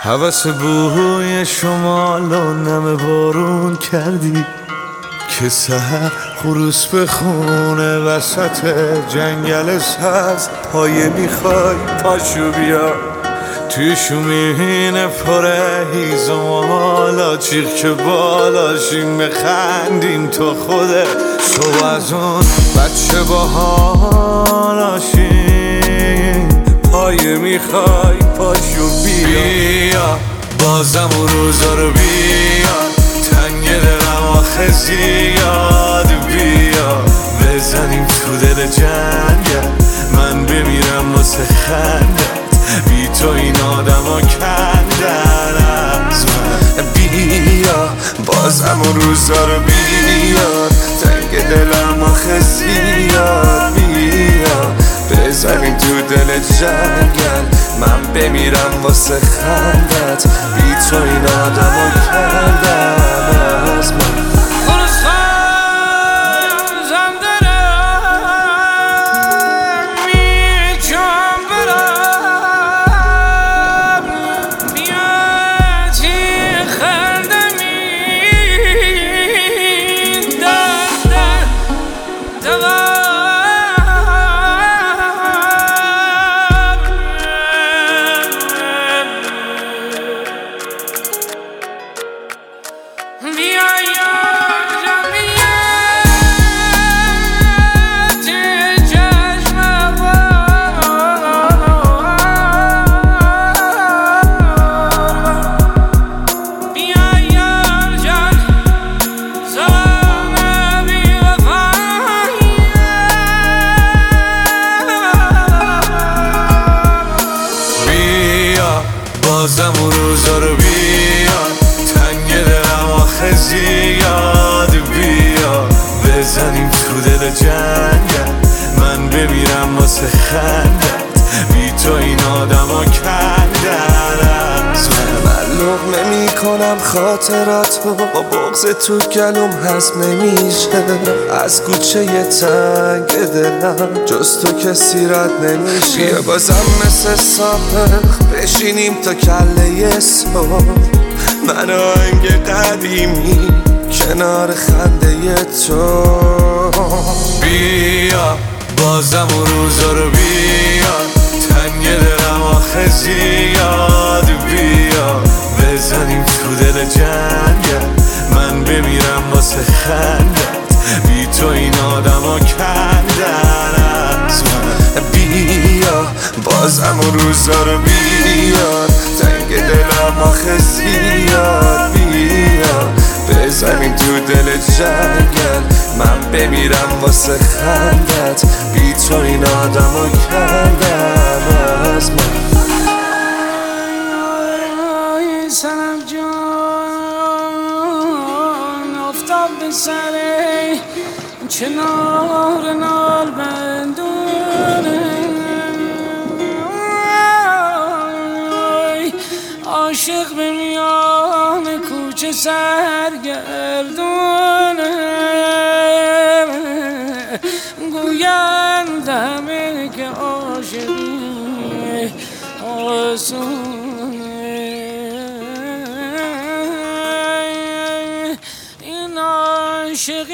هوس بوی شمال و نم بارون کردی که سحر خروس بخونه وسط جنگل سبز. پایه میخوای پاشو بیا توی شومین پره هیزم حالا چیخ که بالاشیم بخندیم تو خوده شو از اون بچه با حالاشیم. پایه میخوای پاشو بیا بازم اون روزا رو بیا تنگ دلم آخه زیاد بیا بزنیم تو دل جنگل من بمیرم واسه خندت بی تو این آدم ها کندن از من. بیا بازم اون روزا رو بیا تنگ دلم آخه زیاد بیا بزنیم تو دل جنگل من بمیرم واسه خندت بی تو این آدم ها کندن از من. بازم اون روزا رو بیا تنگ دلم آخه زیاد بیا بزنیم تو دل جنگل من بمیرم واسه خندت بی تو این آدم ها کندن از من لقمه میکنم خاطراتو با بغض تو گلوم هضم نمیشه از کوچه تنگ دلم جز تو کسی رد نمیشه. بیا بازم مثل سابق بشینیم تا کله صبح من آهنگ قدیمی کنار خنده تو. بیا بازم اون روزا رو بیا تنگ دلم آخه زیاد بیا بزنیم تو دل جنگل من بمیرم واسه خندت بی تو این آدم ها کندن از من. بیا بازم اون روزا رو بیا تنگ دلم آخه زیاد بیا بزنیم تو دل جنگل من بمیرم واسه خندت بی تو این آدم ها کندن از من. سنم جان افتاد به سر کنار نال بندونه عاشق به میان کوچه سرگردونه گویند همه که عاشقی آسونه این عاشقی